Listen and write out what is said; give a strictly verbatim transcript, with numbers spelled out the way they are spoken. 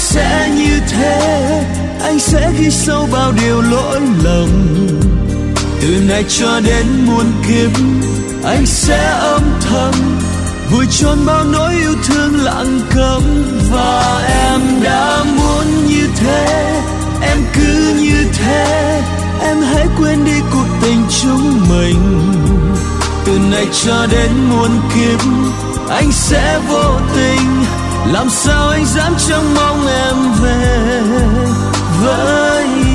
sẽ như thế, anh sẽ ghi sâu bao điều lỗi lầm. Từ nay cho đến muôn kiếp, anh sẽ âm thầm vùi chôn bao nỗi yêu thương lặng câm. Và em đã muốn như thế, em cứ như thế, em hãy quên đi cuộc tình chúng mình. Từ nay cho đến muôn kiếp, anh sẽ vô tình, làm sao anh dám trông mong em về với